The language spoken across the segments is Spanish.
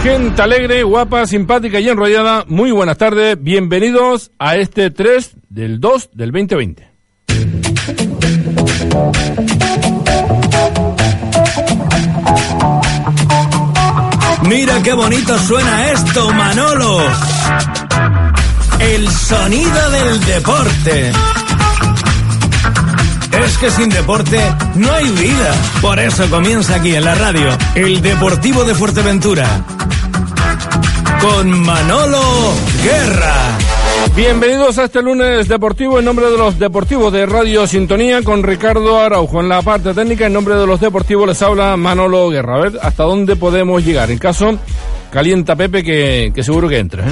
Gente alegre, guapa, simpática y enrollada, muy buenas tardes, bienvenidos a este 3 del 2 del 2020. Mira qué bonito suena esto, Manolo. El sonido del deporte. Es que sin deporte no hay vida. Por eso comienza aquí en la radio, el Deportivo de Fuerteventura. Con Manolo Guerra. Bienvenidos a este lunes deportivo en nombre de los deportivos de Radio Sintonía con Ricardo Araujo. En la parte técnica, en nombre de los deportivos, les habla Manolo Guerra. A ver hasta dónde podemos llegar. En caso, calienta Pepe que seguro que entra,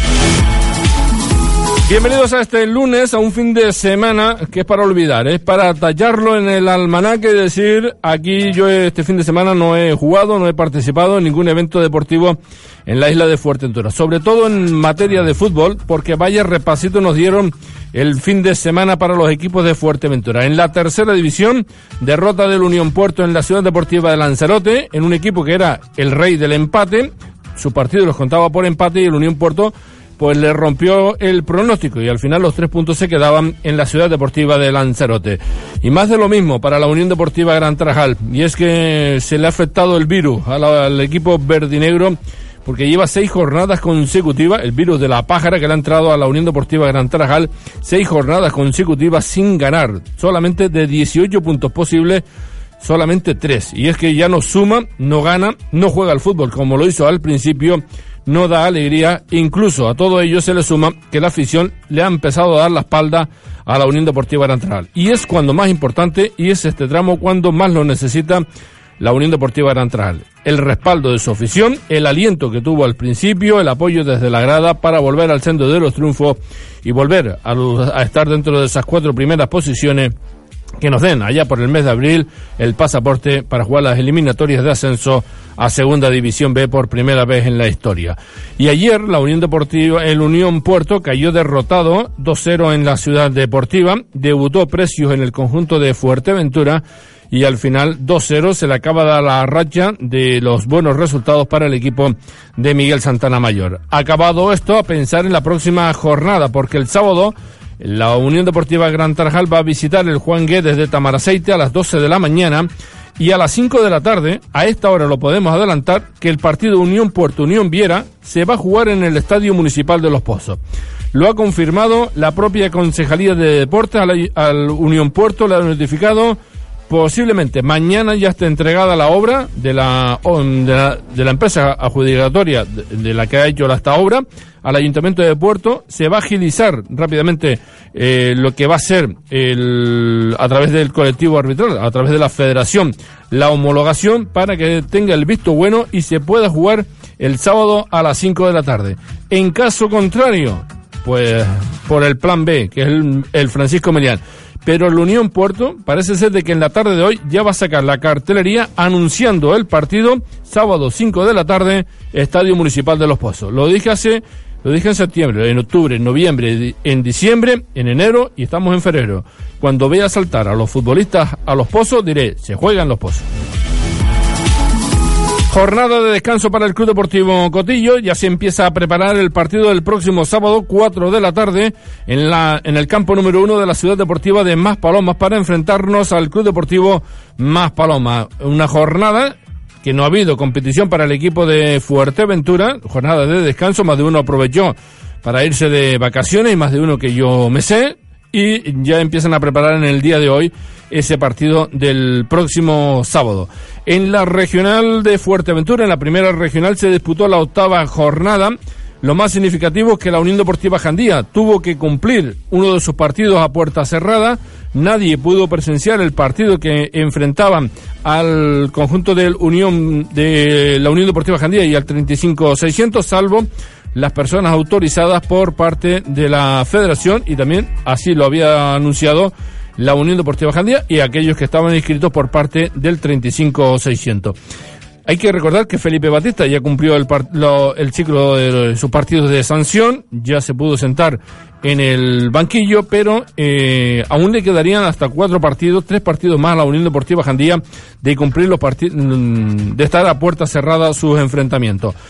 Bienvenidos a este lunes, a un fin de semana que es para olvidar, es para tallarlo en el almanaque y decir, aquí yo este fin de semana no he jugado, no he participado en ningún evento deportivo en la isla de Fuerteventura, sobre todo en materia de fútbol, porque vaya repasito nos dieron el fin de semana para los equipos de Fuerteventura. En la tercera división, derrota del Unión Puerto en la ciudad deportiva de Lanzarote, en un equipo que era el rey del empate, su partido los contaba por empate y el Unión Puerto pues le rompió el pronóstico y al final los 3 puntos se quedaban en la ciudad deportiva de Lanzarote. Y más de lo mismo para la Unión Deportiva Gran Tarajal, y es que se le ha afectado el virus al equipo verdinegro porque lleva 6 jornadas consecutivas, el virus de la pájara que le ha entrado a la Unión Deportiva Gran Tarajal, 6 jornadas consecutivas sin ganar, solamente de 18 puntos posibles, solamente 3. Y es que ya no suma, no gana, no juega al fútbol como lo hizo al principio, no da alegría, incluso a todo ello se le suma que la afición le ha empezado a dar la espalda a la Unión Deportiva Gran Tarajal. Y es cuando más importante, y es este tramo cuando más lo necesita la Unión Deportiva Gran Tarajal. El respaldo de su afición, el aliento que tuvo al principio, el apoyo desde la grada para volver al sendero de los triunfos y volver a estar dentro de esas 4 primeras posiciones que nos den allá por el mes de abril el pasaporte para jugar las eliminatorias de ascenso a Segunda División B por primera vez en la historia. Y ayer la Unión Deportiva, el Unión Puerto cayó derrotado 2-0 en la ciudad deportiva, debutó Precios en el conjunto de Fuerteventura y al final 2-0 se le acaba de dar la racha de los buenos resultados para el equipo de Miguel Santana Mayor. Acabado esto, a pensar en la próxima jornada, porque el sábado la Unión Deportiva Gran Tarajal va a visitar el Juan Guedes de Tamaraceite a las 12 de la mañana y a las 5 de la tarde, a esta hora lo podemos adelantar, que el partido Unión Puerto-Unión Viera se va a jugar en el Estadio Municipal de Los Pozos. Lo ha confirmado la propia Concejalía de Deportes al Unión Puerto, le ha notificado. Posiblemente mañana ya esté entregada la obra de la empresa adjudicatoria de la que ha hecho esta obra al Ayuntamiento de Puerto. Se va a agilizar rápidamente lo que va a ser a través del colectivo arbitral, a través de la federación, la homologación para que tenga el visto bueno y se pueda jugar el sábado a las 5 de la tarde. En caso contrario, pues por el plan B, que es el Francisco Melián. Pero la Unión Puerto parece ser de que en la tarde de hoy ya va a sacar la cartelería anunciando el partido, sábado 5 de la tarde, Estadio Municipal de Los Pozos. Lo dije en septiembre, en octubre, en noviembre, en diciembre, en enero y estamos en febrero. Cuando vea saltar a los futbolistas a Los Pozos, diré, se juega en Los Pozos. Jornada de descanso para el Club Deportivo Cotillo, ya se empieza a preparar el partido del próximo sábado, 4 de la tarde, en el campo número 1 de la ciudad deportiva de Maspalomas para enfrentarnos al Club Deportivo Maspalomas. Una jornada que no ha habido competición para el equipo de Fuerteventura, jornada de descanso, más de uno aprovechó para irse de vacaciones y más de uno que yo me sé, y ya empiezan a preparar en el día de hoy ese partido del próximo sábado. En la regional de Fuerteventura, en la primera regional, se disputó la 8ª jornada. Lo más significativo es que la Unión Deportiva Jandía tuvo que cumplir uno de sus partidos a puerta cerrada. Nadie pudo presenciar el partido que enfrentaban al conjunto de la Unión Deportiva Jandía y al 35-600, salvo las personas autorizadas por parte de la federación, y también así lo había anunciado la Unión Deportiva Jandía y aquellos que estaban inscritos por parte del 35-600. Hay que recordar que Felipe Batista ya cumplió el ciclo de sus partidos de sanción, ya se pudo sentar en el banquillo, pero aún le quedarían hasta 3 partidos más a la Unión Deportiva Jandía de cumplir los partidos, de estar a puerta cerrada sus enfrentamientos.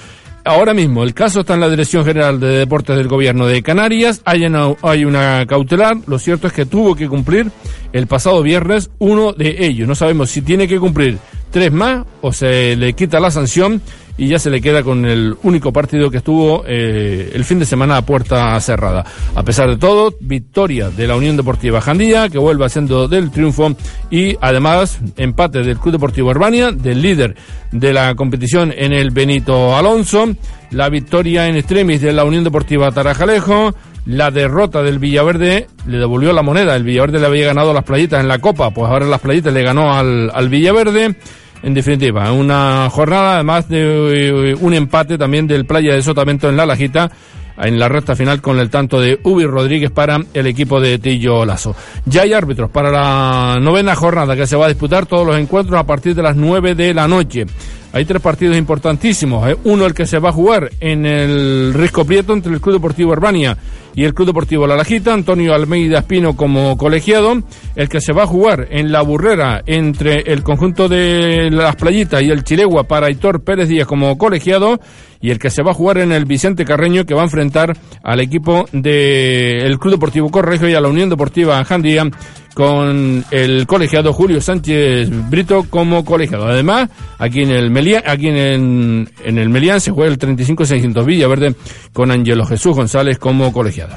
Ahora mismo el caso está en la Dirección General de Deportes del Gobierno de Canarias, hay una cautelar, lo cierto es que tuvo que cumplir el pasado viernes uno de ellos, no sabemos si tiene que cumplir 3 más o se le quita la sanción y ya se le queda con el único partido que estuvo el fin de semana a puerta cerrada. A pesar de todo, victoria de la Unión Deportiva Jandía, que vuelve haciendo del triunfo, y además empate del Club Deportivo Herbania, del líder de la competición en el Benito Alonso, la victoria en extremis de la Unión Deportiva Tarajalejo, la derrota del Villaverde, le devolvió la moneda, el Villaverde le había ganado las Playitas en la Copa, pues ahora las Playitas le ganó al Villaverde. En definitiva, una jornada, además de un empate también del Playa de Sotavento en La Lajita, en la recta final con el tanto de Ubi Rodríguez para el equipo de Tillo Lasso. Ya hay árbitros para la 9ª jornada que se va a disputar, todos los encuentros a partir de las 9 de la noche. Hay 3 partidos importantísimos. Uno, el que se va a jugar en el Risco Prieto entre el Club Deportivo Herbania y el Club Deportivo La Lajita, Antonio Almeida Espino como colegiado. El que se va a jugar en La Burrera entre el conjunto de Las Playitas y el Chilegua para Aitor Pérez Díaz como colegiado. Y el que se va a jugar en el Vicente Carreño, que va a enfrentar al equipo del Club Deportivo Correjo y a la Unión Deportiva Jandía, con el colegiado Julio Sánchez Brito como colegiado. Además, aquí en el Melián se juega el 35-600 Villaverde con Ángelo Jesús González como colegiado.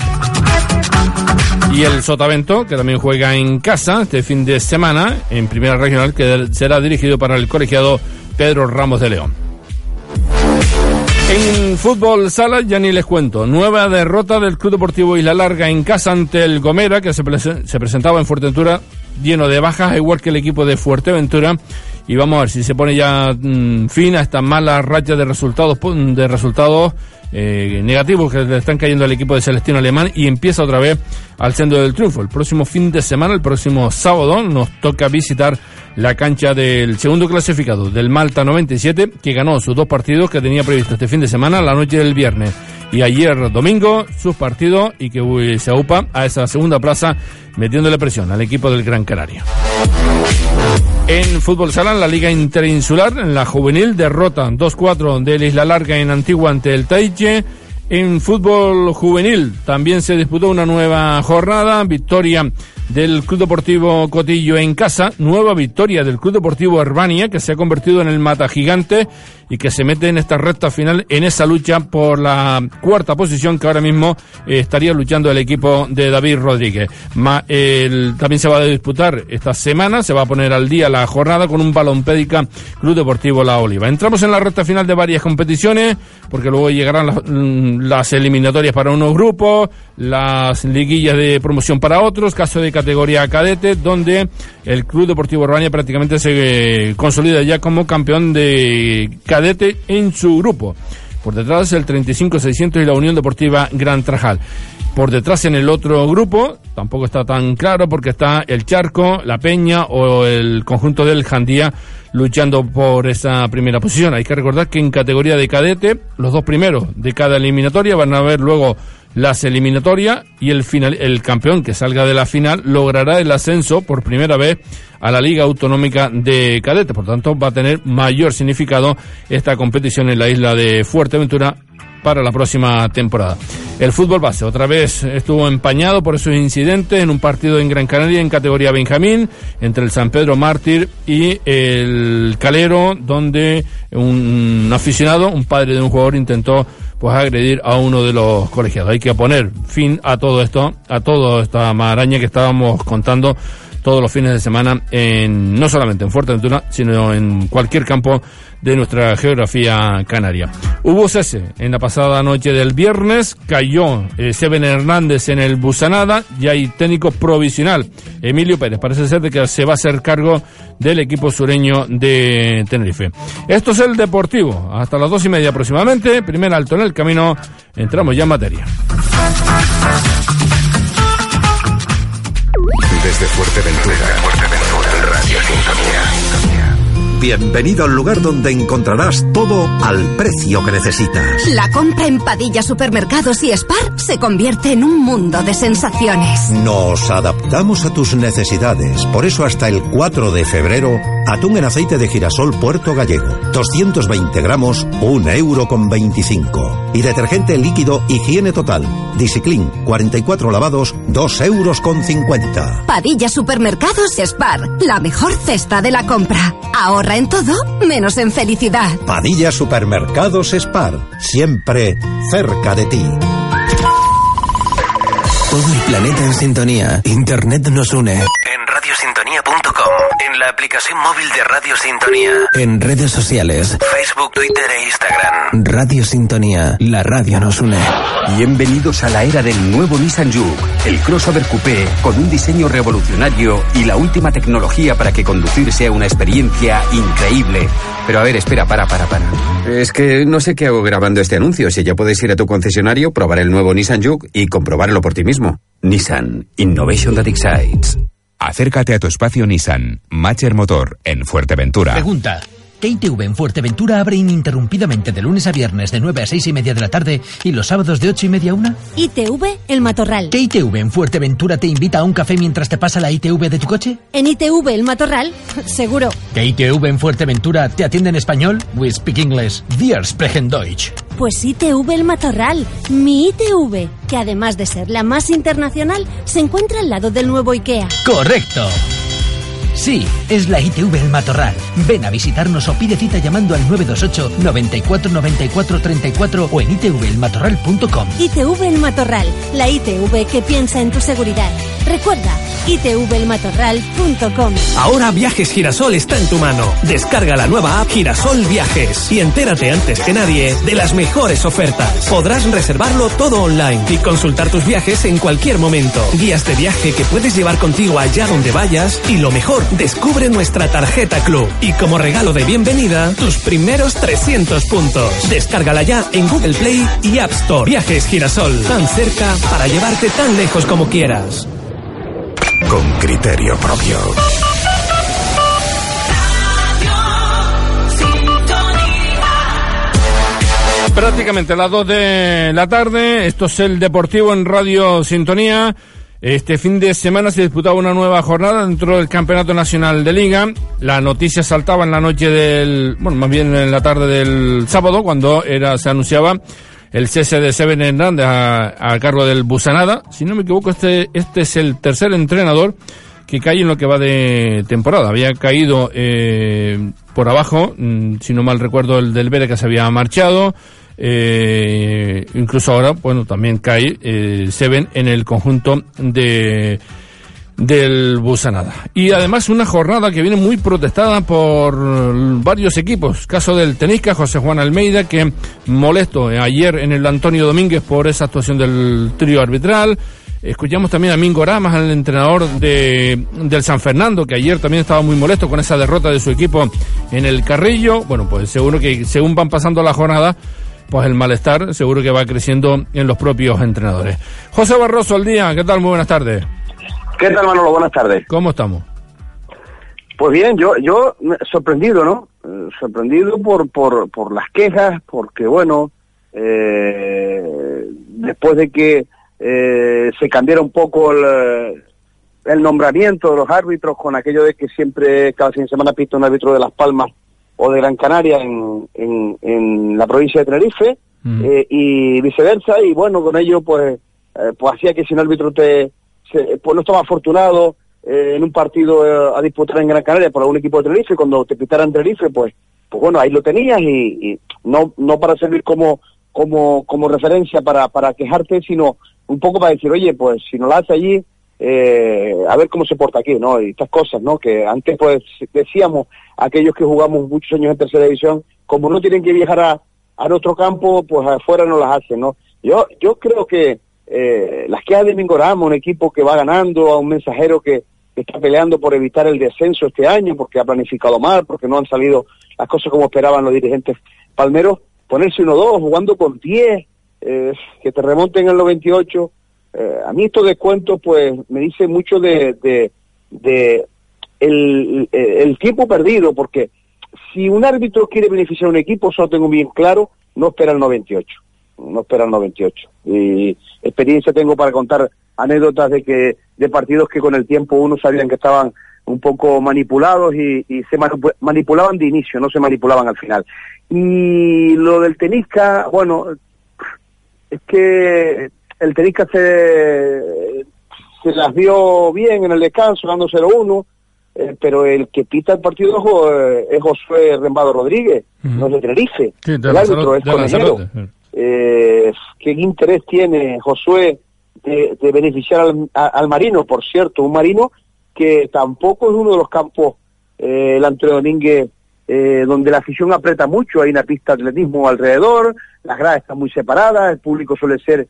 Y el Sotavento, que también juega en casa este fin de semana en Primera Regional, que será dirigido para el colegiado Pedro Ramos de León. En fútbol sala ya ni les cuento, nueva derrota del Club Deportivo Isla Larga en casa ante el Gomera, que se presentaba en Fuerteventura lleno de bajas, igual que el equipo de Fuerteventura, y vamos a ver si se pone ya fin a esta mala racha de resultados negativos que le están cayendo al equipo de Celestino Alemán, y empieza otra vez al sendero del triunfo. El próximo fin de semana, el próximo sábado, nos toca visitar la cancha del segundo clasificado, del Malta 97, que ganó sus 2 partidos que tenía previsto este fin de semana, la noche del viernes y ayer domingo, sus partidos, y que se aupa a esa segunda plaza metiéndole presión al equipo del Gran Canaria. En fútbol sala, en la Liga Interinsular, en la juvenil, derrota 2-4 del Isla Larga en Antigua ante el Taiche. En fútbol juvenil también se disputó una nueva jornada, victoria del Club Deportivo Cotillo en casa, nueva victoria del Club Deportivo Herbania, que se ha convertido en el mata gigante y que se mete en esta recta final en esa lucha por la 4ª posición que ahora mismo estaría luchando el equipo de David Rodríguez. También se va a disputar esta semana, se va a poner al día la jornada con un Balompédica Club Deportivo La Oliva. Entramos en la recta final de varias competiciones, porque luego llegarán las eliminatorias para unos grupos, las liguillas de promoción para otros, caso de categoría cadete, donde el Club Deportivo Herbania prácticamente se consolida ya como campeón de cadete en su grupo. Por detrás el 35-600 y la Unión Deportiva Gran Trajal. Por detrás en el otro grupo, tampoco está tan claro porque está el Charco, la Peña o el conjunto del Jandía luchando por esa primera posición. Hay que recordar que en categoría de cadete, los 2 primeros de cada eliminatoria van a ver luego las eliminatorias, y el campeón que salga de la final logrará el ascenso por primera vez a la Liga Autonómica de Cadetes. Por tanto, va a tener mayor significado esta competición en la isla de Fuerteventura para la próxima temporada. El fútbol base otra vez estuvo empañado por esos incidentes en un partido en Gran Canaria en categoría Benjamín entre el San Pedro Mártir y el Calero, donde un aficionado, un padre de un jugador, intentó agredir a uno de los colegiados. Hay que poner fin a todo esto, a toda esta maraña que estábamos contando todos los fines de semana, no solamente en Fuerteventura, sino en cualquier campo de nuestra geografía canaria. Hubo cese en la pasada noche del viernes, cayó Seven Hernández en el Busanada, y hay técnico provisional, Emilio Pérez. Parece ser de que se va a hacer cargo del equipo sureño de Tenerife. Esto es el Deportivo, hasta las 2:30 aproximadamente, primer alto en el camino, entramos ya en materia. Desde Fuerteventura, Radio Sintonía. Bienvenido al lugar donde encontrarás todo al precio que necesitas. La compra en Padilla Supermercados y Spar se convierte en un mundo de sensaciones. Nos adaptamos a tus necesidades, por eso hasta el 4 de febrero Atún en aceite de girasol Puerto Gallego. 220 gramos, 1,25 €. Y detergente líquido Higiene Total. Discipline, 44 lavados, 2,50 €. Padilla Supermercados Spar, la mejor cesta de la compra. Ahorra en todo, menos en felicidad. Padilla Supermercados Spar, siempre cerca de ti. Todo el planeta en sintonía. Internet nos une. En radiosintonía.com. En la aplicación móvil de Radio Sintonía. En redes sociales. Facebook, Twitter e Instagram. Radio Sintonía. La radio nos une. Bienvenidos a la era del nuevo Nissan Juke. El crossover coupé con un diseño revolucionario y la última tecnología para que conducir sea una experiencia increíble. Pero a ver, espera, para. Es que no sé qué hago grabando este anuncio. Si ya puedes ir a tu concesionario, probar el nuevo Nissan Juke y comprobarlo por ti mismo. Nissan. Innovation that excites. Acércate a tu espacio Nissan. Macher Motor, en Fuerteventura. Pregunta. ¿Qué ITV en Fuerteventura abre ininterrumpidamente de lunes a viernes de 9 a 6:30 de la tarde y los sábados de 8:30 a 1? ITV El Matorral. ¿Qué ITV en Fuerteventura te invita a un café mientras te pasa la ITV de tu coche? En ITV El Matorral, seguro. ¿Qué ITV en Fuerteventura te atiende en español? We speak English. Wir sprechen Deutsch. Pues ITV El Matorral, mi ITV, que además de ser la más internacional, se encuentra al lado del nuevo IKEA. ¡Correcto! Sí, es la ITV El Matorral. Ven a visitarnos o pide cita llamando al 928 94 94 34 o en itvελmatorral.com. ITV El Matorral, la ITV que piensa en tu seguridad. Recuerda, itvελmatorral.com. Ahora Viajes Girasol está en tu mano. Descarga la nueva app Girasol Viajes y entérate antes que nadie de las mejores ofertas. Podrás reservarlo todo online y consultar tus viajes en cualquier momento. Guías de viaje que puedes llevar contigo allá donde vayas y lo mejor, descubre nuestra tarjeta Club y como regalo de bienvenida, tus primeros 300 puntos. Descárgala ya en Google Play y App Store. Viajes Girasol, tan cerca para llevarte tan lejos como quieras. Con criterio propio. Prácticamente a las 2 de la tarde, esto es el Deportivo en Radio Sintonía. Este fin de semana se disputaba una nueva jornada dentro del Campeonato Nacional de Liga. La noticia saltaba en la noche más bien en la tarde del sábado, cuando se anunciaba el cese de Seven Hernández a cargo del Busanada. Si no me equivoco, este es el tercer entrenador que cae en lo que va de temporada. Había caído por abajo, si no mal recuerdo, el del Vélez, que se había marchado. Incluso ahora, también cae Seven en el conjunto del Busanada. Y además una jornada que viene muy protestada por varios equipos. Caso del Tenisca, José Juan Almeida, que molesto ayer en el Antonio Domínguez por esa actuación del trío arbitral. Escuchamos también a Mingo Ramas, el entrenador del San Fernando, que ayer también estaba muy molesto con esa derrota de su equipo en el Carrillo. Pues seguro que según van pasando la jornada, pues el malestar seguro que va creciendo en los propios entrenadores. José Barroso, al día, ¿qué tal? Muy buenas tardes. ¿Qué tal, Manolo? Buenas tardes. ¿Cómo estamos? Pues bien, yo sorprendido, ¿no? Sorprendido por las quejas, porque después de que se cambiara un poco el nombramiento de los árbitros, con aquello de que siempre, cada fin de semana, pita un árbitro de Las Palmas o de Gran Canaria en la provincia de Tenerife, y viceversa, y con ello pues hacía que si un árbitro no estaba afortunado en un partido a disputar en Gran Canaria por algún equipo de Tenerife, cuando te pitaran Tenerife, pues ahí lo tenías, y no para servir como referencia para quejarte, sino un poco para decir, oye, pues si no la hace allí, a ver cómo se porta aquí, ¿no? Y estas cosas, ¿no? Que antes pues decíamos, aquellos que jugamos muchos años en tercera división, como no tienen que viajar a nuestro campo, pues afuera no las hacen, ¿no? Yo creo que las quejas de Mingo Ramos, un equipo que va ganando, a un Mensajero que está peleando por evitar el descenso este año, porque ha planificado mal, porque no han salido las cosas como esperaban los dirigentes palmeros, ponerse 1-2, jugando con 10, que te remonten en los 28, a mí estos descuentos pues me dice mucho de el tiempo perdido, porque si un árbitro quiere beneficiar a un equipo, eso lo tengo bien claro, no espera el 98. Y experiencia tengo para contar anécdotas de partidos que con el tiempo unos sabían que estaban un poco manipulados y se manipulaban de inicio, no se manipulaban al final. Y lo del Tenisca, bueno, es que el Tenisca se las vio bien en el descanso, ganando 0-1, pero el que pita el partido es Josué Rembado Rodríguez, no es de Tenerife, sí, el árbitro es Conejero. ¿Qué interés tiene Josué de beneficiar al Marino? Por cierto, un Marino que tampoco es uno de los campos, el Antonio Domínguez, donde la afición aprieta mucho, hay una pista de atletismo alrededor, las gradas están muy separadas, el público suele ser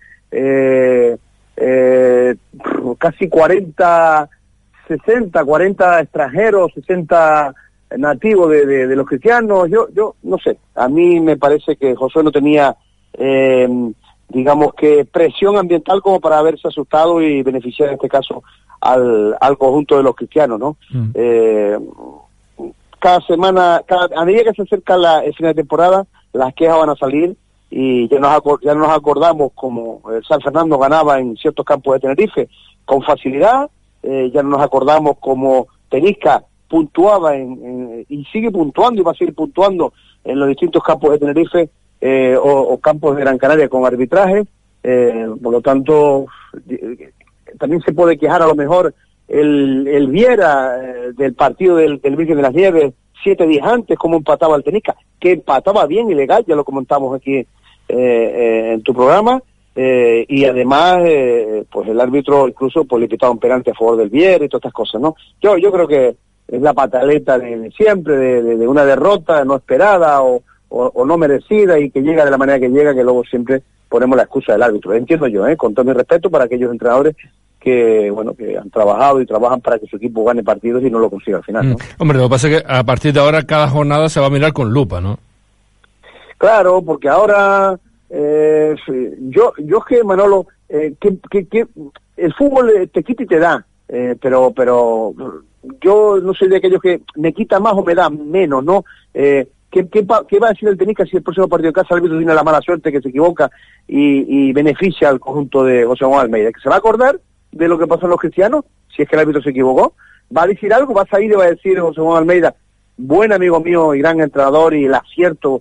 casi 40 extranjeros, 60 nativos de los cristianos. Yo no sé, a mí me parece que Josué no tenía digamos que presión ambiental como para haberse asustado y beneficiar en este caso al conjunto de los cristianos, ¿no? Cada semana, a medida que se acerca el final de temporada, las quejas van a salir y ya nos acordamos como San Fernando ganaba en ciertos campos de Tenerife con facilidad, ya nos acordamos como Tenisca puntuaba y sigue puntuando y va a seguir puntuando en los distintos campos de Tenerife o campos de Gran Canaria con arbitraje, por lo tanto también se puede quejar a lo mejor el Viera del partido del Virgen de las Nieves 7 días antes, como empataba el Tenisca, que empataba bien y legal, ya lo comentamos aquí en tu programa, y además pues el árbitro incluso pues le pitaba un penalti a favor del Viera y todas estas cosas, ¿no? Yo creo que es la pataleta de siempre, de una derrota no esperada o no merecida y que llega de la manera que llega, que luego siempre ponemos la excusa del árbitro. Entiendo yo, con todo mi respeto para aquellos entrenadores que han trabajado y trabajan para que su equipo gane partidos y no lo consiga al final, ¿no? Hombre, lo que pasa es que a partir de ahora cada jornada se va a mirar con lupa, ¿no? Claro, porque ahora yo es que, Manolo, que el fútbol te quita y te da, pero yo no soy de aquellos que me quita más o me da menos, ¿no? ¿Qué va a decir el Tenisca si el próximo partido de casa el árbitro tiene la mala suerte que se equivoca y beneficia al conjunto de José Juan Almeida? ¿Que se va a acordar de lo que pasó en los cristianos si es que el árbitro se equivocó? ¿Va a decir algo? ¿Va a salir y va a decir José Juan Almeida, buen amigo mío y gran entrenador, y el acierto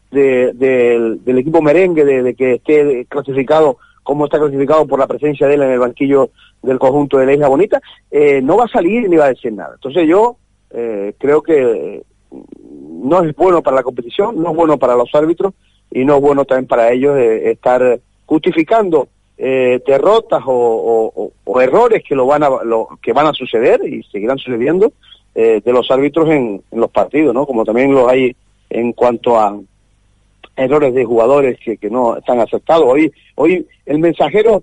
del equipo merengue de que esté clasificado como está clasificado por la presencia de él en el banquillo del conjunto de la Isla Bonita? No va a salir ni va a decir nada. Entonces yo creo que no es bueno para la competición, no es bueno para los árbitros y no es bueno también para ellos estar justificando derrotas o errores que que van a suceder y seguirán sucediendo de los árbitros en los partidos, ¿no? Como también los hay en cuanto a errores de jugadores que no están aceptados. Hoy el Mensajero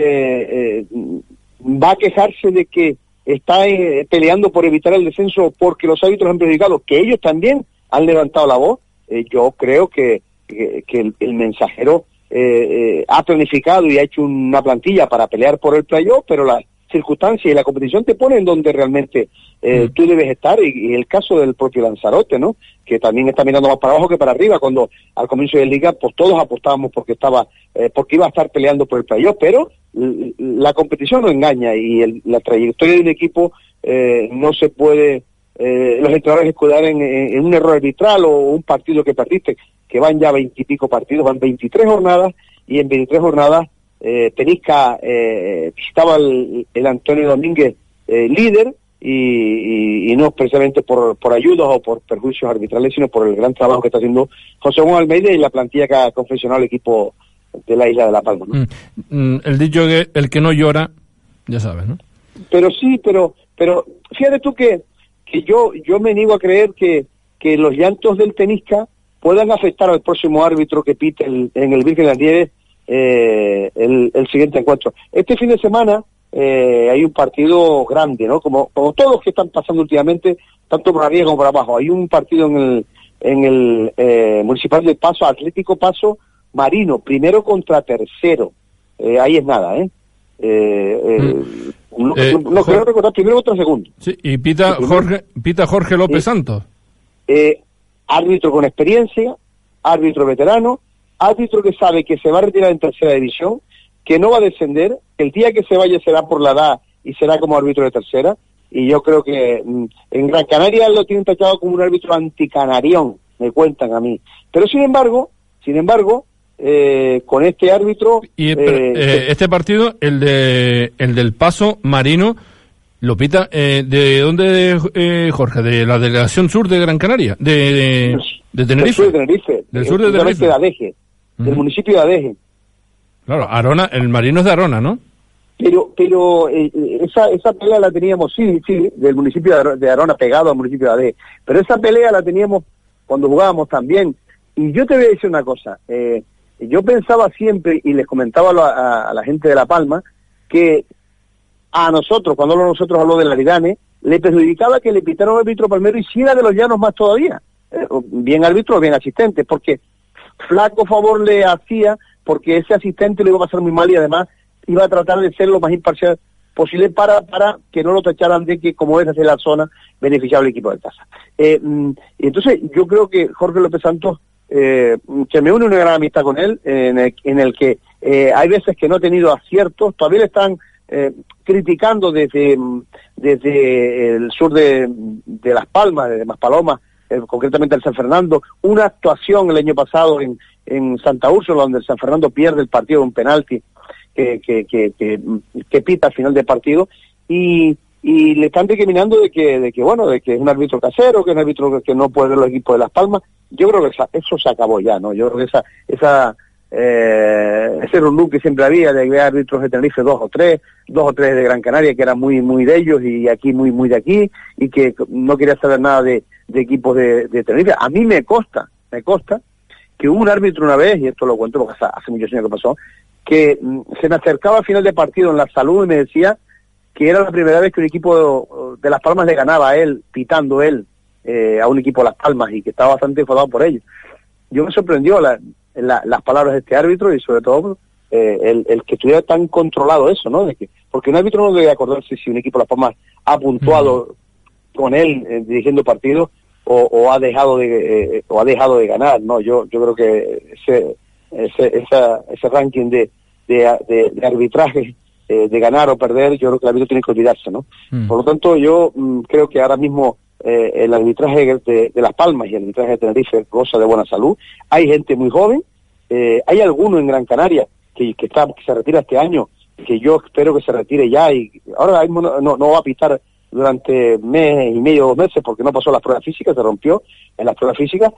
va a quejarse de que está peleando por evitar el descenso porque los árbitros han predicado que ellos también han levantado la voz. Yo creo que el Mensajero ha planificado y ha hecho una plantilla para pelear por el playoff, pero las circunstancias y la competición te ponen donde realmente tú debes estar, y el caso del propio Lanzarote, ¿no? Que también está mirando más para abajo que para arriba, cuando al comienzo de Liga pues todos apostábamos porque iba a estar peleando por el playoff, pero la competición no engaña y la trayectoria de un equipo no se puede los entrenadores escudar en un error arbitral o un partido que perdiste, que van ya 20 y pico partidos, van 23 jornadas, y en 23 jornadas Tenisca visitaba el Antonio Domínguez líder, y no precisamente por ayudas o por perjuicios arbitrales, sino por el gran trabajo que está haciendo José Juan Almeida y la plantilla que ha confeccionado el equipo de la isla de La Palma, ¿no? El dicho que el que no llora, ya sabes, ¿no? Pero sí, pero fíjate tú que yo me niego a creer que los llantos del Tenisca puedan afectar al próximo árbitro que pite en el Virgen de las Nieves el siguiente encuentro. Este fin de semana hay un partido grande, ¿no? Como todos los que están pasando últimamente, tanto por arriba como por abajo. Hay un partido en el Municipal de Paso, Atlético Paso Marino, primero contra tercero. Ahí es nada, no quiero recordar, primero contra segundo. Sí, y pita Jorge López Santos. Árbitro con experiencia, árbitro veterano, árbitro que sabe que se va a retirar en tercera división, que no va a descender, el día que se vaya será por la edad y será como árbitro de tercera, y yo creo que en Gran Canaria lo tienen tachado como un árbitro anticanarión, me cuentan a mí. Pero sin embargo, con este árbitro... este partido, el del Paso Marino, lo pita, ¿de dónde, Jorge? ¿De la delegación sur de Gran Canaria? ¿De Tenerife? Del sur de Tenerife. De Adeje, del municipio de Adeje. Claro, Arona, el Marino es de Arona, ¿no? Pero esa pelea la teníamos, sí, del municipio de Arona, pegado al municipio de Adeje. Pero esa pelea la teníamos cuando jugábamos también. Y yo te voy a decir una cosa, yo pensaba siempre, y les comentaba a la gente de La Palma, que a nosotros, cuando nosotros habló de Laridane, le perjudicaba que le pitara un árbitro palmero y hiciera de los llanos más todavía. Bien árbitro o bien asistente, porque flaco favor le hacía, porque ese asistente lo iba a pasar muy mal y además iba a tratar de ser lo más imparcial posible para que no lo tacharan de que, como es hacer la zona, beneficiaba al equipo de casa. Y entonces yo creo que Jorge López Santos, que me une una gran amistad con él, en el que hay veces que no ha tenido aciertos, todavía le están criticando desde el sur de Las Palmas, de Maspalomas, concretamente el San Fernando, una actuación el año pasado en Santa Úrsula, donde el San Fernando pierde el partido, un penalti que pita al final del partido, y le están recriminando de que es un árbitro casero, que es un árbitro que no puede ver los equipos de Las Palmas. Yo creo que eso se acabó ya, ¿no? Yo creo que ese rundú que siempre había de ver árbitros de Tenerife, dos o tres de Gran Canaria, que eran muy muy de ellos, y aquí muy de aquí, y que no quería saber nada de equipos de Tenerife. A mí me consta que hubo un árbitro una vez, y esto lo cuento porque hace muchos años que pasó, que se me acercaba al final de partido en La Salud y me decía que era la primera vez que un equipo de Las Palmas le ganaba a él, pitando él, a un equipo de Las Palmas, y que estaba bastante enfadado por ello. Yo me sorprendió las palabras de este árbitro, y sobre todo el que estuviera tan controlado eso, ¿no? Porque un árbitro no debe acordarse si un equipo de Las Palmas ha puntuado con él dirigiendo partidos o ha dejado de ganar, ¿no? Yo creo que ese ranking de arbitraje, de ganar o perder, yo creo que el árbitro tiene que olvidarse, ¿no? Por lo tanto, yo creo que ahora mismo el arbitraje de Las Palmas y el arbitraje de Tenerife goza de buena salud. Hay gente muy joven, hay alguno en Gran Canaria que se retira este año, que yo espero que se retire ya, y ahora mismo no va a pitar durante mes y medio, 2 meses, porque no pasó las pruebas físicas, se rompió en las pruebas físicas,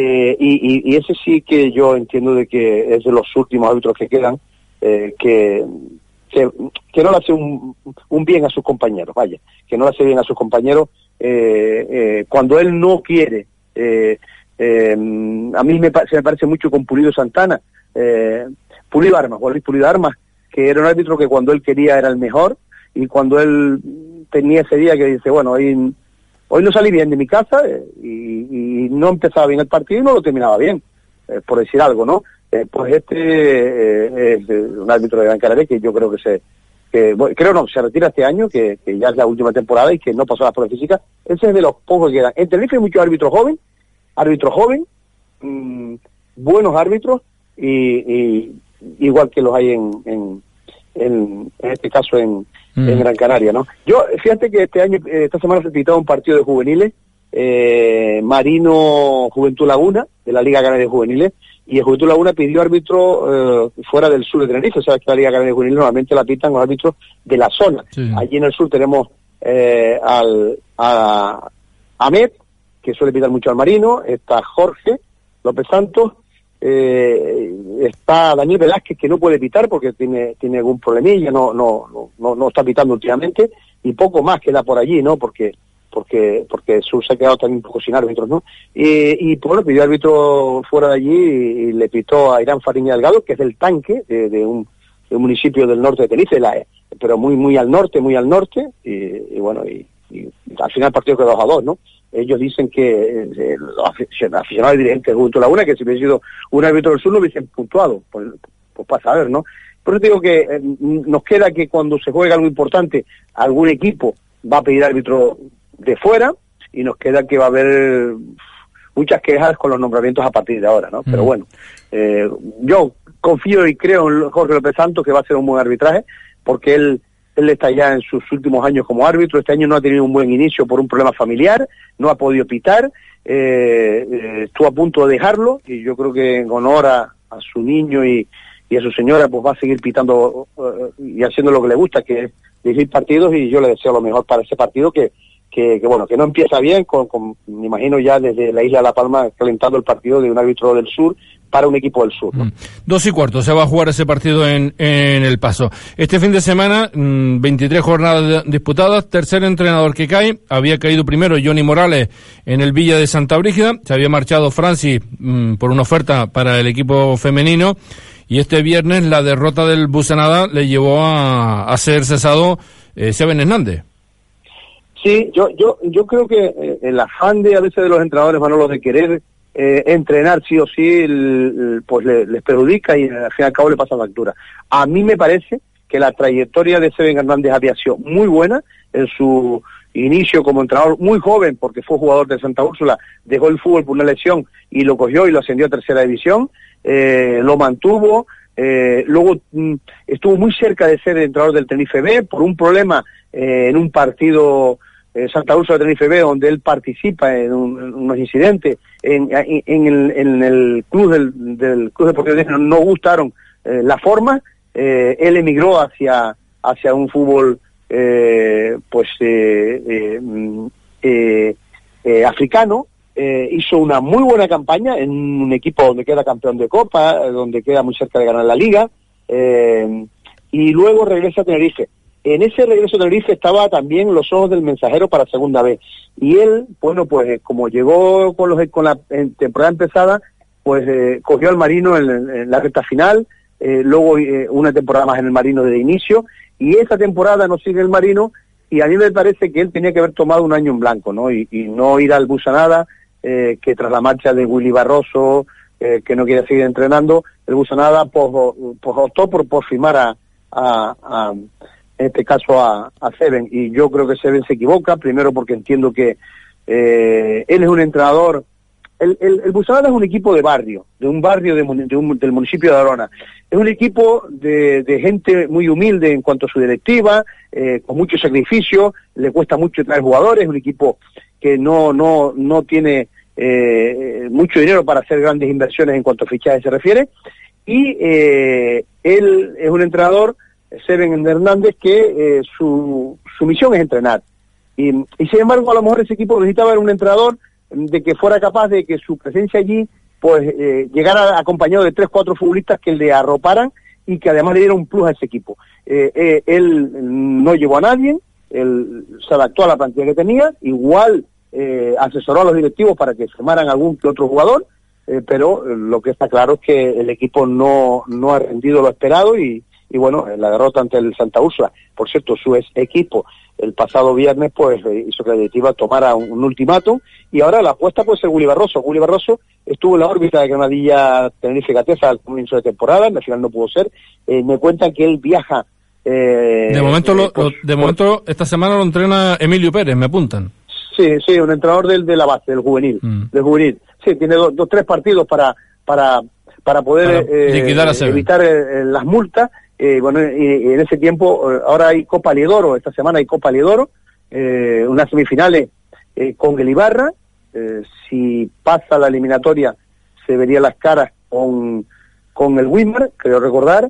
y ese sí que yo entiendo de que es de los últimos árbitros que quedan, que no le hace un bien a sus compañeros, que no le hace bien a sus compañeros cuando él no quiere. A mí se me parece mucho con Pulido Santana, Pulido Armas, que era un árbitro que cuando él quería era el mejor, y cuando él tenía ese día que dice, bueno, hoy no salí bien de mi casa, y no empezaba bien el partido y no lo terminaba bien, por decir algo, ¿no? Pues es un árbitro de Gran Canaria que yo creo que se retira este año, que ya es la última temporada y que no pasó las pruebas físicas. Ese es de los pocos que quedan. En Tenerife hay muchos árbitros joven, buenos árbitros, y igual que los hay en este caso en Gran Canaria, ¿no? Yo, fíjate que esta semana se pitaba un partido de juveniles, Marino Juventud Laguna, de la Liga Canaria de Juveniles, y el Juventud Laguna pidió árbitro fuera del sur de Tenerife. Sabes que la Liga Canaria de Juveniles normalmente la pitan los árbitros de la zona. Sí. Allí en el sur tenemos a Ahmed, que suele pitar mucho al Marino, está Jorge López Santos, está Daniel Velázquez, que no puede pitar porque tiene algún problemilla, no está pitando últimamente, y poco más queda por allí, ¿no? Porque el sur se ha quedado también un poco sin árbitros, ¿no? Y bueno, pidió árbitro fuera de allí y le pitó a Irán Fariña Delgado, que es del Tanque, de un municipio del norte de Tenerife, pero muy al norte, y bueno, y al final el partido quedó 2-2, ¿no? Ellos dicen que los aficionados y dirigentes de Juventud Laguna, que si hubiese sido un árbitro del sur no hubiesen puntuado, pues para saber, ¿no? Por eso digo que nos queda que cuando se juega algo importante, algún equipo va a pedir árbitro de fuera, y nos queda que va a haber muchas quejas con los nombramientos a partir de ahora, ¿no? Pero bueno, yo confío y creo en Jorge López Santos, que va a hacer un buen arbitraje, porque él él está ya en sus últimos años como árbitro. Este año no ha tenido un buen inicio por un problema familiar, no ha podido pitar, estuvo a punto de dejarlo, y yo creo que en honor a su niño y a su señora, pues va a seguir pitando y haciendo lo que le gusta, que es dirigir partidos, y yo le deseo lo mejor para ese partido, que bueno, que no empieza bien, me imagino ya desde la isla de La Palma calentando el partido de un árbitro del sur para un equipo del sur, ¿no? 2:15 se va a jugar ese partido en El Paso. Este fin de semana, 23 jornadas disputadas, tercer entrenador que cae. Había caído primero Johnny Morales en el Villa de Santa Brígida, se había marchado Francis por una oferta para el equipo femenino, y este viernes la derrota del Busanada le llevó a ser cesado Seven Hernández. Sí, yo creo que el afán a veces de los entrenadores, Manolo, de querer entrenar sí o sí, pues les perjudica, y al fin y al cabo le pasa factura. A mí me parece que la trayectoria de Seven Hernández había sido muy buena en su inicio como entrenador, muy joven, porque fue jugador de Santa Úrsula, dejó el fútbol por una lesión y lo cogió y lo ascendió a tercera división, lo mantuvo, luego estuvo muy cerca de ser entrenador del Tenerife B por un problema en un partido Santa Úrsula de Tenerife B, donde él participa en unos incidentes en el club del Club Deportivo de no gustaron la forma, él emigró hacia un fútbol africano, hizo una muy buena campaña en un equipo donde queda campeón de Copa, donde queda muy cerca de ganar la Liga, y luego regresa a Tenerife. En ese regreso a Tenerife estaba también los ojos del Mensajero para segunda vez, y él, bueno, pues como llegó con la temporada empezada, pues cogió al Marino en la recta final, luego una temporada más en el Marino desde inicio, y esa temporada no sigue el Marino, y a mí me parece que él tenía que haber tomado un año en blanco, ¿no? Y no ir al Busanada, que tras la marcha de Willy Barroso, que no quiere seguir entrenando, el Busanada pues optó por firmar en este caso a Seven, y yo creo que Seven se equivoca, primero porque entiendo que él es un entrenador. El Busanada es un equipo de barrio, de un barrio del municipio de Arona. Es un equipo de gente muy humilde en cuanto a su directiva, con mucho sacrificio, le cuesta mucho traer jugadores, es un equipo que no tiene mucho dinero para hacer grandes inversiones en cuanto a fichajes se refiere, y él es un entrenador, Seven Hernández, que su misión es entrenar. Y sin embargo, a lo mejor ese equipo necesitaba un entrenador de que fuera capaz de que su presencia allí pues llegara acompañado de 3-4 futbolistas que le arroparan y que además le dieran un plus a ese equipo. Él no llevó a nadie, él se adaptó a la plantilla que tenía, igual asesoró a los directivos para que firmaran algún que otro jugador, pero lo que está claro es que el equipo no ha rendido lo esperado, y bueno, la derrota ante el Santa Úrsula. Por cierto, su ex equipo el pasado viernes pues hizo que la directiva tomara un ultimátum, y ahora la apuesta puede ser Willy Barroso. Willy Barroso estuvo en la órbita de Granadilla Tenerife Gatesa al comienzo de temporada, al final no pudo ser. Me cuentan que él viaja. De momento esta semana lo entrena Emilio Pérez, me apuntan. Sí, un entrenador de la base, del juvenil. Del juvenil. Sí, tiene 3 partidos para poder evitar las multas. Bueno, y en ese tiempo, ahora hay Copa Liedoro, esta semana hay Copa Liedoro, unas semifinales con el Ibarra. Si pasa la eliminatoria, se vería las caras con el Wismar, creo recordar.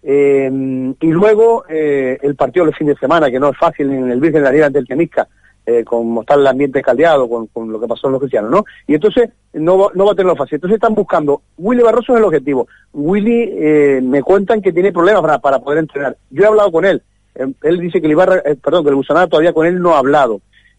Y luego el partido del fin de semana, que no es fácil en el Virgen de la Nieve ante el Tenisca, como está el ambiente caldeado con lo que pasó en los cristianos, ¿no? Y entonces no va a tenerlo fácil. Entonces están buscando. Willy Barroso es el objetivo. Willy me cuentan que tiene problemas para poder entrenar. Yo he hablado con él. Él dice que el Busanada todavía con él no ha hablado.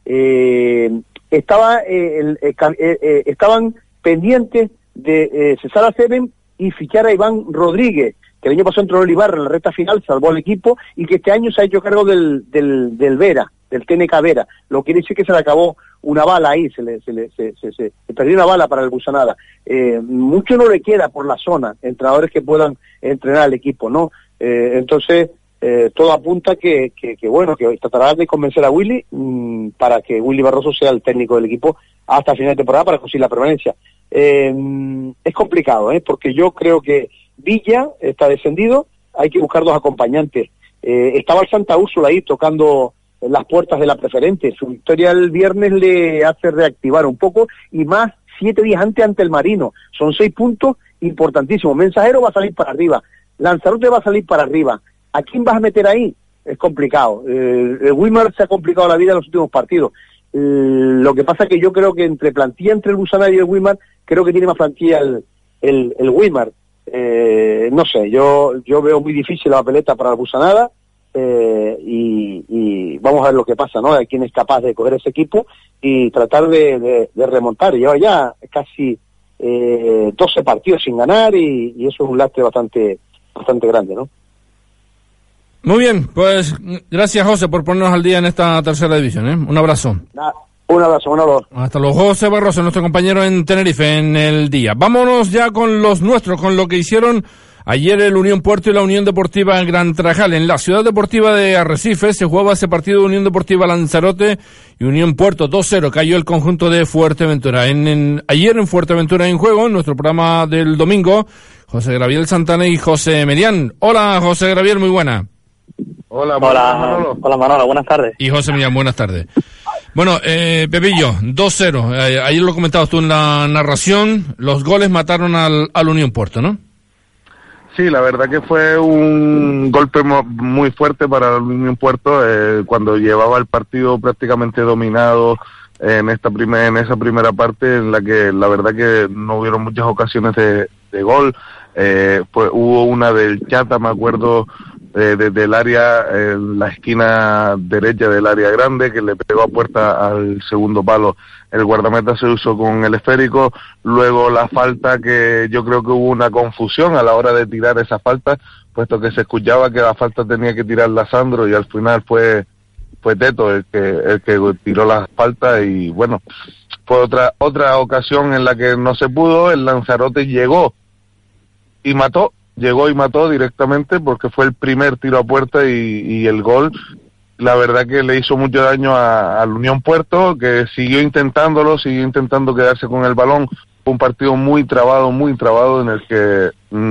Estaban pendientes de cesar a Seven y fichar a Iván Rodríguez, que el año pasado entró en el Ibarra en la recta final, salvó al equipo, y que este año se ha hecho cargo del Vera, del TNK Vera. Lo que quiere decir que se le acabó una bala ahí, se perdió una bala para el Busanada. Mucho no le queda por la zona, entrenadores que puedan entrenar al equipo, ¿no? Entonces, todo apunta que tratará de convencer a Willy para que Willy Barroso sea el técnico del equipo hasta final de temporada para conseguir la permanencia. Es complicado, porque yo creo que Villa está descendido, hay que buscar 2 acompañantes Estaba el Santa Úrsula ahí tocando las puertas de la preferente. Su victoria el viernes le hace reactivar un poco, y más 7 días antes ante el Marino. Son 6 puntos importantísimos. Mensajero va a salir para arriba, Lanzarote va a salir para arriba. ¿A quién vas a meter ahí? Es complicado. El Weimar se ha complicado la vida en los últimos partidos. Lo que pasa es que yo creo que entre el Busanada y el Weimar, creo que tiene más plantilla el Weimar. No sé, yo veo muy difícil la papeleta para el Busanada, y vamos a ver lo que pasa, ¿no? De quién es capaz de coger ese equipo y tratar de remontar. Lleva ya casi 12 partidos sin ganar, y eso es un lastre bastante grande, ¿no? Muy bien, pues gracias, José, por ponernos al día en esta tercera división, ¿eh? Un abrazo. Un abrazo. Hasta luego, José Barroso, nuestro compañero en Tenerife en el día. Vámonos ya con los nuestros, con lo que hicieron ayer el Unión Puerto y la Unión Deportiva Gran Tarajal. En la ciudad deportiva de Arrecife se jugaba ese partido de Unión Deportiva Lanzarote y Unión Puerto 2-0. Cayó el conjunto de Fuerteventura. Ayer en Fuerteventura en juego, en nuestro programa del domingo, José Graviel Santana y José Merián. Hola, José Graviel, muy buena. Hola Manolo, buenas tardes. Y José Merián, buenas tardes. Bueno, Pepillo, 2-0. Ayer lo comentabas tú en la narración. Los goles mataron al Unión Puerto, ¿no? Sí, la verdad que fue un golpe muy fuerte para el Unión Puerto, cuando llevaba el partido prácticamente dominado en esa primera parte, en la que la verdad que no hubieron muchas ocasiones de gol. Pues hubo una del Chata, me acuerdo, desde el área, en la esquina derecha del área grande, que le pegó a puerta al segundo palo. El guardameta se usó con el esférico. Luego la falta, que yo creo que hubo una confusión a la hora de tirar esa falta, puesto que se escuchaba que la falta tenía que tirarla Sandro, y al final fue Teto el que tiró la falta. Y bueno, fue otra ocasión en la que no se pudo. El Lanzarote llegó y mató directamente, porque fue el primer tiro a puerta y el gol. La verdad que le hizo mucho daño al Unión Puerto, que siguió intentando quedarse con el balón. Fue un partido muy trabado, en el que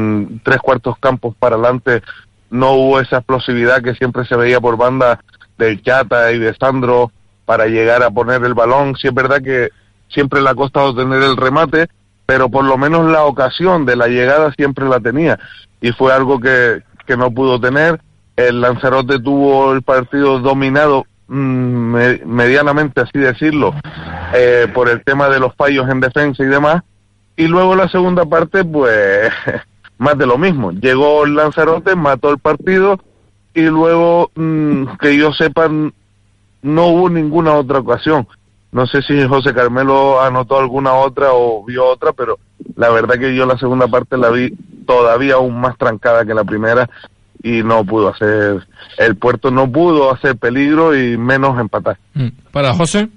3/4 campos para adelante no hubo esa explosividad que siempre se veía por banda del Chata y de Sandro para llegar a poner el balón. Sí es verdad que siempre le ha costado tener el remate, pero por lo menos la ocasión de la llegada siempre la tenía, y fue algo que no pudo tener. El Lanzarote tuvo el partido dominado medianamente, así decirlo, por el tema de los fallos en defensa y demás, y luego la segunda parte, pues, más de lo mismo. Llegó el Lanzarote, mató el partido, y luego, que yo sepa, no hubo ninguna otra ocasión. No sé si José Carmelo anotó alguna otra o vio otra, pero la verdad que yo la segunda parte la vi todavía aún más trancada que la primera, y el Puerto no pudo hacer peligro y menos empatar. ¿Para José?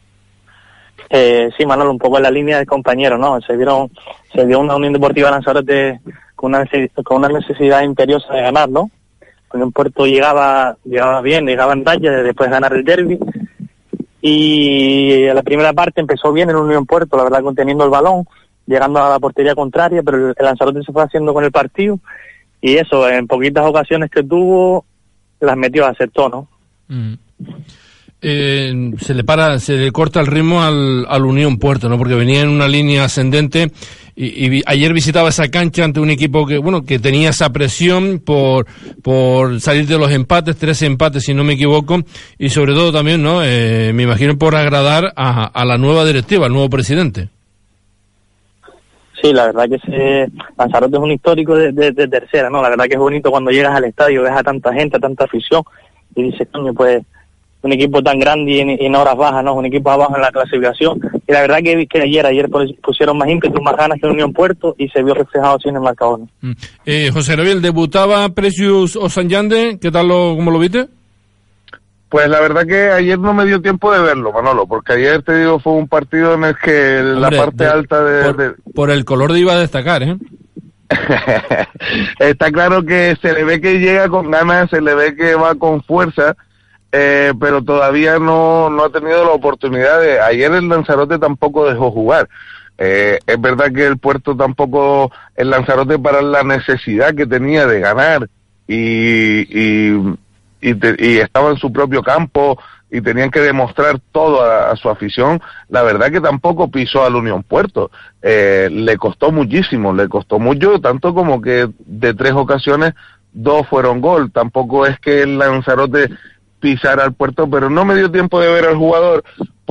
Sí, Manolo, un poco en la línea del compañero, ¿no? Se vio una Unión Deportiva Lanzarote con una necesidad imperiosa de ganar, ¿no? Cuando un Puerto llegaba bien, llegaba en raya después de ganar el derbi. Y en la primera parte empezó bien el Unión Puerto, la verdad, conteniendo el balón, llegando a la portería contraria, pero el Lanzarote se fue haciendo con el partido, y eso, en poquitas ocasiones que tuvo, las metió, aceptó, ¿no? Se le corta el ritmo al Unión Puerto, ¿no? Porque venía en una línea ascendente, y ayer visitaba esa cancha ante un equipo que tenía esa presión por salir de los empates, 13 empates si no me equivoco, y sobre todo también, ¿no? Me imagino por agradar a la nueva directiva, al nuevo presidente. Sí, la verdad que Lanzarote es un histórico de tercera, ¿no? La verdad que es bonito cuando llegas al estadio, ves a tanta gente, a tanta afición, y dices, coño, pues, un equipo tan grande y en horas bajas, ¿no? Un equipo abajo en la clasificación. Y la verdad que ayer pusieron más ímpetu, más ganas que Unión Puerto, y se vio reflejado así en el marcador, ¿no? José Graviel, ¿debutaba Precious Osanyande? ¿Qué tal cómo lo viste? Pues la verdad que ayer no me dio tiempo de verlo, Manolo, porque ayer, te digo, fue un partido en el que la parte alta por el color iba a destacar, ¿eh? Está claro que se le ve que llega con ganas, se le ve que va con fuerza, pero todavía no ha tenido la oportunidad de... Ayer el Lanzarote tampoco dejó jugar. Es verdad que el Puerto tampoco... El Lanzarote, para la necesidad que tenía de ganar y y estaba en su propio campo y tenían que demostrar todo a su afición, la verdad que tampoco pisó al Unión Puerto. Le costó muchísimo, le costó mucho, tanto como que de 3 ocasiones 2 fueron gol. Tampoco es que el Lanzarote pisara al Puerto, pero no me dio tiempo de ver al jugador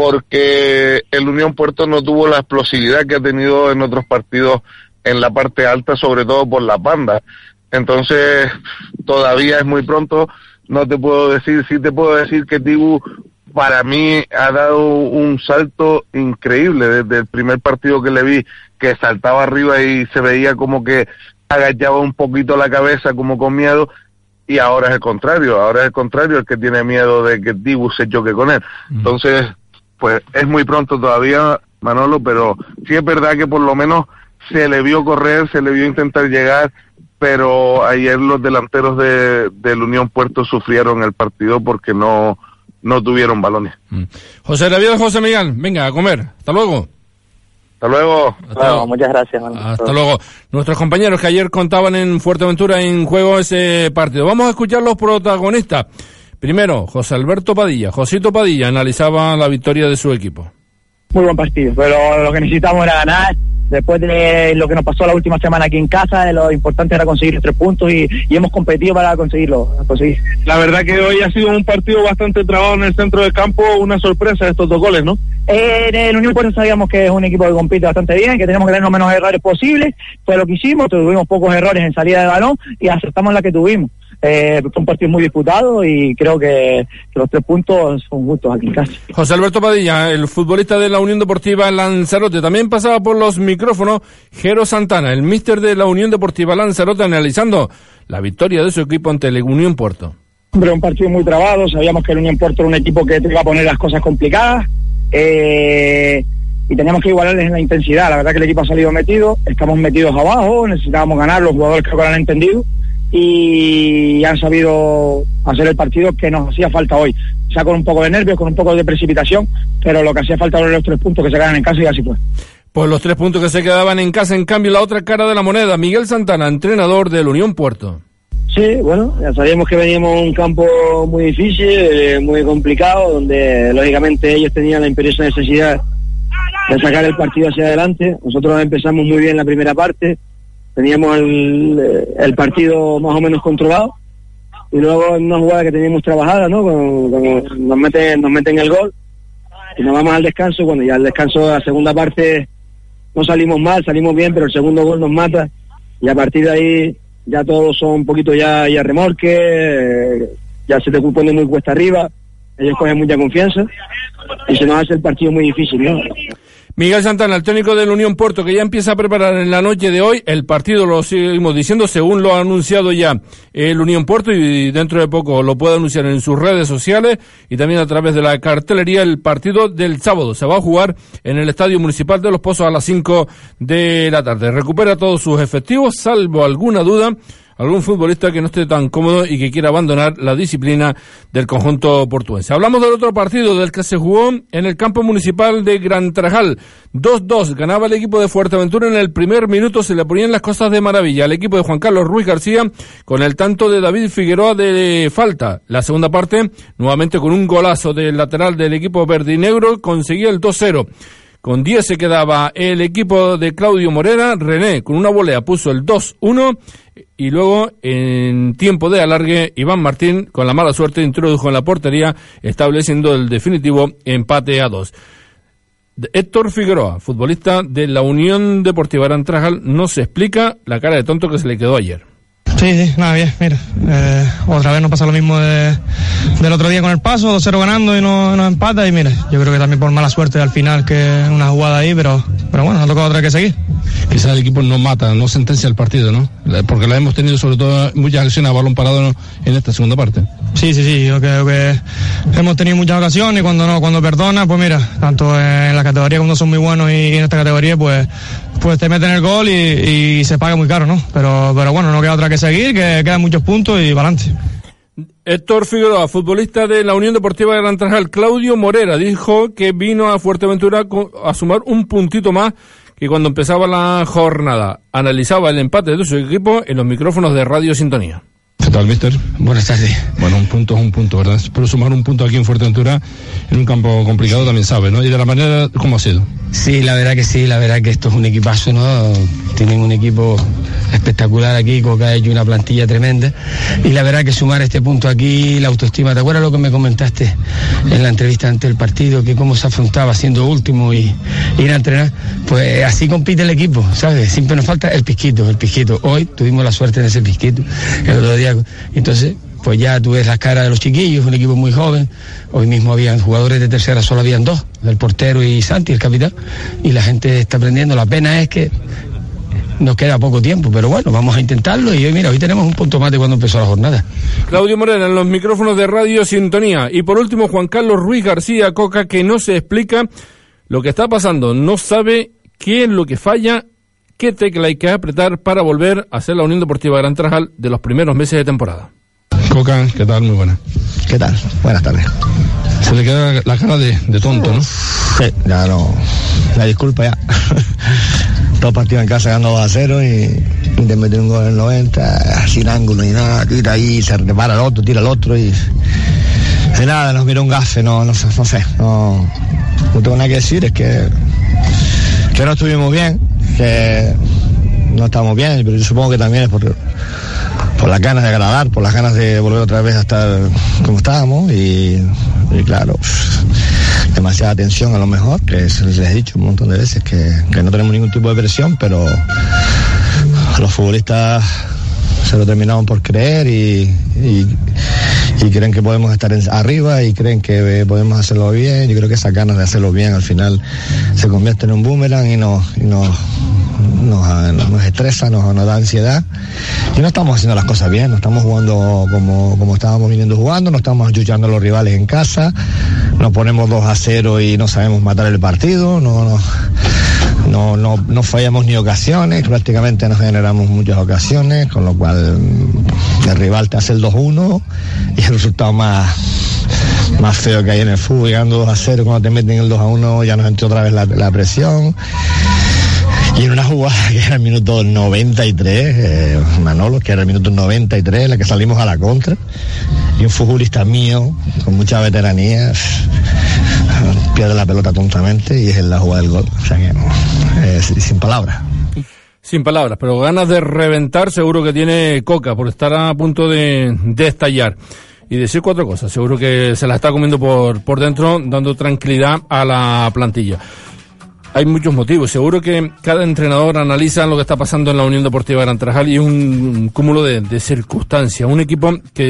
porque el Unión Puerto no tuvo la explosividad que ha tenido en otros partidos en la parte alta, sobre todo por las bandas. Entonces todavía es muy pronto. No te puedo decir, sí te puedo decir que Tibu para mí ha dado un salto increíble desde el primer partido que le vi, que saltaba arriba y se veía como que agachaba un poquito la cabeza como con miedo, y ahora es el contrario, el que tiene miedo de que Tibu se choque con él. Entonces, pues es muy pronto todavía, Manolo, pero sí es verdad que por lo menos se le vio correr, se le vio intentar llegar, pero ayer los delanteros del Unión Puerto sufrieron el partido porque no tuvieron balones. José David, José Miguel, venga, a comer. Hasta luego. Hasta luego. Claro, muchas gracias. Hasta luego. Nuestros compañeros que ayer contaban en Fuerteventura en juego ese partido. Vamos a escuchar los protagonistas. Primero, José Alberto Padilla. Josito Padilla analizaba la victoria de su equipo. Muy buen partido, pero lo que necesitamos era ganar. Después de lo que nos pasó la última semana aquí en casa, lo importante era conseguir los 3 puntos y hemos competido para conseguirlo. La verdad que hoy ha sido un partido bastante trabado en el centro del campo, una sorpresa estos 2 goles, ¿no? En el Unión Puerto sabíamos que es un equipo que compite bastante bien, que tenemos que tener los menos errores posibles, fue lo que hicimos, tuvimos pocos errores en salida de balón y acertamos la que tuvimos. Fue un partido muy disputado y creo que los 3 puntos son justos aquí en casa. José Alberto Padilla, el futbolista de la Unión Deportiva Lanzarote, también pasaba por los micrófonos Jero Santana, el míster de la Unión Deportiva Lanzarote, analizando la victoria de su equipo ante el Unión Puerto. Hombre, un partido muy trabado, sabíamos que el Unión Puerto era un equipo que te iba a poner las cosas complicadas, y teníamos que igualarles en la intensidad. La verdad que el equipo ha salido metido, estamos metidos abajo, necesitábamos ganar, los jugadores creo que lo han entendido y han sabido hacer el partido que nos hacía falta hoy. O sea, con un poco de nervios, con un poco de precipitación, pero lo que hacía falta eran los 3 puntos que se ganan en casa y así fue. Pues los 3 puntos que se quedaban en casa. En cambio, la otra cara de la moneda, Miguel Santana, entrenador del Unión Puerto. Sí, bueno, ya sabíamos que veníamos a un campo muy difícil, muy complicado, donde lógicamente ellos tenían la imperiosa necesidad de sacar el partido hacia adelante. Nosotros empezamos muy bien la primera parte, teníamos el partido más o menos controlado, y luego en una jugada que teníamos trabajada, ¿no? Cuando nos meten el gol y nos vamos al descanso. Cuando ya al descanso de la segunda parte no salimos mal, salimos bien, pero el segundo gol nos mata, y a partir de ahí ya todos son un poquito ya remolque, ya se te pone muy cuesta arriba, ellos cogen mucha confianza y se nos hace el partido muy difícil, ¿no? Miguel Santana, el técnico del Unión Puerto, que ya empieza a preparar en la noche de hoy el partido, lo seguimos diciendo, según lo ha anunciado ya el Unión Puerto, y dentro de poco lo puede anunciar en sus redes sociales y también a través de la cartelería. El partido del sábado se va a jugar en el Estadio Municipal de Los Pozos a las 5 de la tarde. Recupera todos sus efectivos, salvo alguna duda, algún futbolista que no esté tan cómodo y que quiera abandonar la disciplina del conjunto portuense. Hablamos del otro partido, del que se jugó en el campo municipal de Gran Tarajal. 2-2, ganaba el equipo de Fuerteventura. En el primer minuto se le ponían las cosas de maravilla al equipo de Juan Carlos Ruiz García con el tanto de David Figueroa de falta. La segunda parte, nuevamente con un golazo del lateral del equipo verdinegro, conseguía el 2-0. Con 10 se quedaba el equipo de Claudio Morera. René, con una volea, puso el 2-1. Y luego, en tiempo de alargue, Iván Martín, con la mala suerte, introdujo en la portería, estableciendo el definitivo empate a 2. Héctor Figueroa, futbolista de la Unión Deportiva Gran Tarajal, no se explica la cara de tonto que se le quedó ayer. Sí, nada, bien, mira, otra vez nos pasa lo mismo del otro día con el Paso, 2-0 ganando y nos empata, y mira, yo creo que también por mala suerte al final, que una jugada ahí, pero bueno, nos toca otra que seguir. Quizás el equipo no mata, no sentencia el partido, ¿no? Porque la hemos tenido sobre todo muchas acciones a balón parado en esta segunda parte. Sí, yo creo que hemos tenido muchas ocasiones, y cuando perdona, pues mira, tanto en la categoría cuando son muy buenos y en esta categoría, pues te meten el gol y se paga muy caro, ¿no? Pero bueno, no queda otra que seguir, que quedan muchos puntos y para adelante. Héctor Figueroa, futbolista de la Unión Deportiva de Gran Tarajal. Claudio Morera dijo que vino a Fuerteventura a sumar un puntito más que cuando empezaba la jornada. Analizaba el empate de su equipo en los micrófonos de Radio Sintonía. tal, mister? Buenas tardes. Bueno, un punto es un punto, ¿verdad? Pero sumar un punto aquí en Fuerteventura, en un campo complicado, también sabe, ¿no? Y de la manera, ¿cómo ha sido? Sí, la verdad que esto es un equipazo, ¿no? Tienen un equipo espectacular aquí, Coca ha hecho una plantilla tremenda, y la verdad que sumar este punto aquí, la autoestima, ¿te acuerdas lo que me comentaste en la entrevista antes del partido, que cómo se afrontaba siendo último y ir a entrenar? Pues así compite el equipo, ¿sabes? Siempre nos falta el pizquito. Hoy tuvimos la suerte de ese pizquito, el otro día, entonces pues ya tú ves las caras de los chiquillos, un equipo muy joven. Hoy mismo habían jugadores de tercera, solo habían 2, el portero y Santi, el capitán, y la gente está aprendiendo. La pena es que nos queda poco tiempo, pero bueno, vamos a intentarlo. Y hoy tenemos un punto más de cuando empezó la jornada. Claudio Morena en los micrófonos de Radio Sintonía. Y por último, Juan Carlos Ruiz García Coca, que no se explica lo que está pasando, no sabe qué es lo que falla, qué tecla hay que apretar para volver a ser la Unión Deportiva Gran Tarajal de los primeros meses de temporada. Coca, ¿qué tal? Muy buena. ¿Qué tal? Buenas tardes. Se le queda la cara de tonto, ¿no? Sí, ya no. La disculpa ya. 2 partidos en casa ganando 2-0 y te meten un gol en el 90, sin ángulo ni nada, tira ahí, se repara el otro, tira el otro y nada, nos mira un gafe, no sé, no tengo nada que decir, es que no estuvimos bien, que no estamos bien, pero yo supongo que también es por las ganas de agradar, por las ganas de volver otra vez a estar como estábamos y claro, demasiada tensión a lo mejor, que les he dicho un montón de veces que no tenemos ningún tipo de presión, pero los futbolistas se lo terminaron por creer y creen que podemos estar arriba y creen que podemos hacerlo bien. Yo creo que esas ganas de hacerlo bien al final se convierten en un boomerang y nos estresa, nos da ansiedad y no estamos haciendo las cosas bien, no estamos jugando como estábamos viniendo jugando, no estamos achuchando a los rivales en casa, nos ponemos 2-0 y no sabemos matar el partido, no fallamos ni ocasiones, prácticamente no generamos muchas ocasiones, con lo cual el rival te hace el 2-1 y el resultado más feo que hay en el fútbol, llegando 2-0, cuando te meten el 2-1 ya nos entró otra vez la presión. Y en una jugada que era el minuto 93, Manolo, que era el minuto 93, en la que salimos a la contra, y un futbolista mío, con mucha veteranía, pierde la pelota tontamente y es en la jugada del gol. O sea que, sin palabras. Sin palabras, pero ganas de reventar seguro que tiene Coca, por estar a punto de estallar. Y decir 4 cosas, seguro que se la está comiendo por dentro, dando tranquilidad a la plantilla. Hay muchos motivos, seguro que cada entrenador analiza lo que está pasando en la Unión Deportiva Gran Tarajal y un cúmulo de circunstancias, un equipo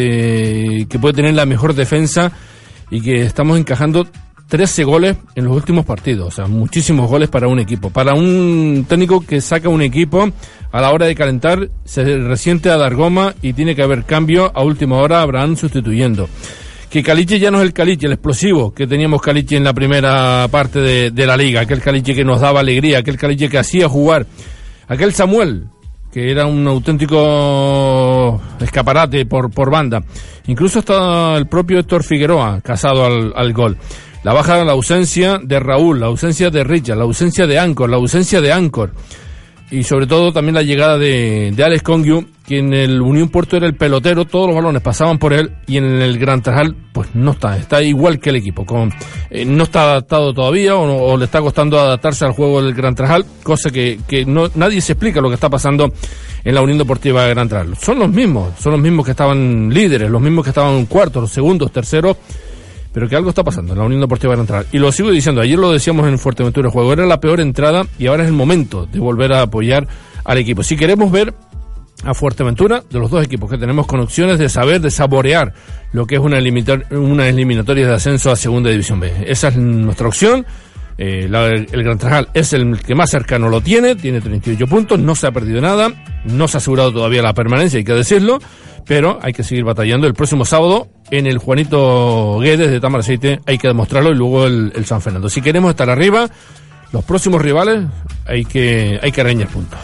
que puede tener la mejor defensa y que estamos encajando 13 goles en los últimos partidos, o sea, muchísimos goles para un equipo, para un técnico que saca un equipo a la hora de calentar, se resiente a dar goma y tiene que haber cambio a última hora, Abraham sustituyendo. Que Caliche ya no es el Caliche, el explosivo que teníamos Caliche en la primera parte de la liga, aquel Caliche que nos daba alegría, aquel Caliche que hacía jugar, aquel Samuel, que era un auténtico escaparate por banda, incluso hasta el propio Héctor Figueroa, casado al gol. La baja, la ausencia de Raúl, la ausencia de Richard, la ausencia de Ancor, y sobre todo también la llegada de Alex Congiu, que en el Unión Puerto era el pelotero, todos los balones pasaban por él, y en el Gran Tarajal pues no está igual que el equipo, no está adaptado todavía o le está costando adaptarse al juego del Gran Tarajal, cosa que nadie se explica lo que está pasando en la Unión Deportiva de Gran Tarajal. Son los mismos que estaban líderes, los mismos que estaban cuartos, segundos, terceros, pero que algo está pasando en la Unión Deportiva Gran Tarajal. Y lo sigo diciendo, ayer lo decíamos en Fuerteventura, el juego era la peor entrada y ahora es el momento de volver a apoyar al equipo. Si queremos ver a Fuerteventura, de los 2 equipos que tenemos con opciones de saborear lo que es una eliminatoria de ascenso a Segunda División B. Esa es nuestra opción. El Gran Tarajal es el que más cercano lo tiene 38 puntos, no se ha perdido nada, no se ha asegurado todavía la permanencia, hay que decirlo, pero hay que seguir batallando. El próximo sábado en el Juanito Guedes de Tamaraceite hay que demostrarlo, y luego el San Fernando. Si queremos estar arriba, los próximos rivales hay que reñir puntos.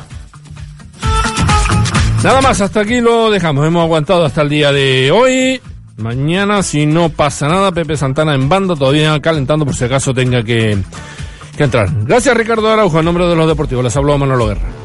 Nada más, hasta aquí lo dejamos. Hemos aguantado hasta el día de hoy. Mañana, si no pasa nada, Pepe Santana en banda, todavía calentando por si acaso tenga que entrar. Gracias, Ricardo Araujo, en nombre de los deportivos. Les habló Manolo Guerra.